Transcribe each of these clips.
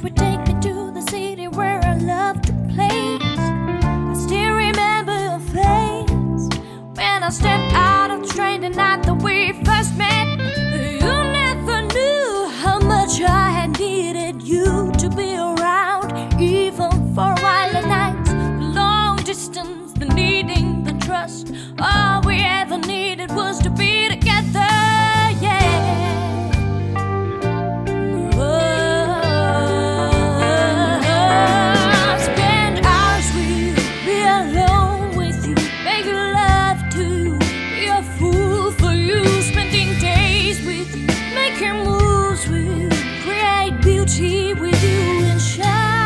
which would take me to the city where I love to play. I still remember your face when I stepped out of the train the night that we first met. You never knew how much I had needed you to be around, even for a while at night. The long distance, the needing, the trust, all we ever needed was to be together. With you and shine.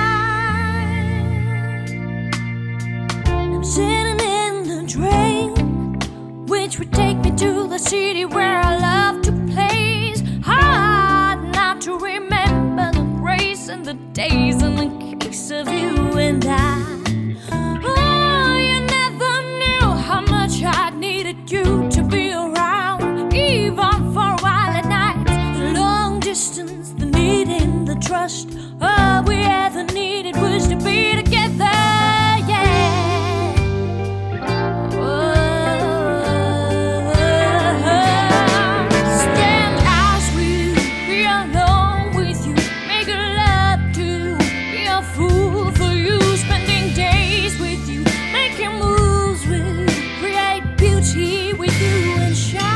I'm sitting in the train, which would take me to the city where I love to place. Hard not to remember the grace and the days and the kiss of you and I. Oh, you never knew how much I needed you to be around, even for a while at night. The long distance, the needing, the trust, all we ever needed was to be together, yeah. Spend hours with you, be alone with you, make love to be a fool for you, spending days with you, making moves with you, create beauty with you and shine.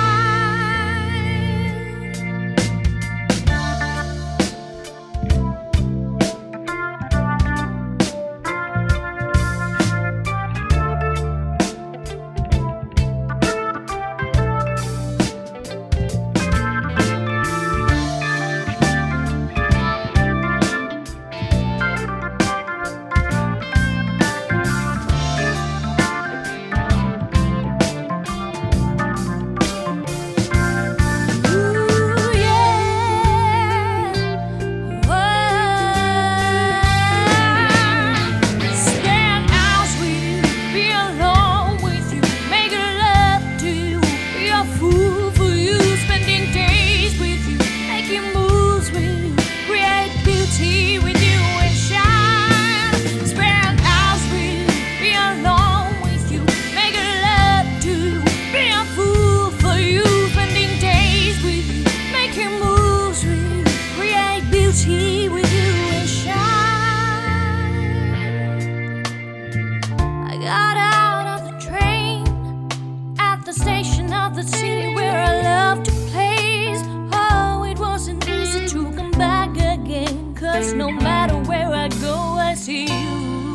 With you and shine. I got out of the train at the station of the city where I love to place. Oh, it wasn't easy to come back again, 'cause no matter where I go I see you.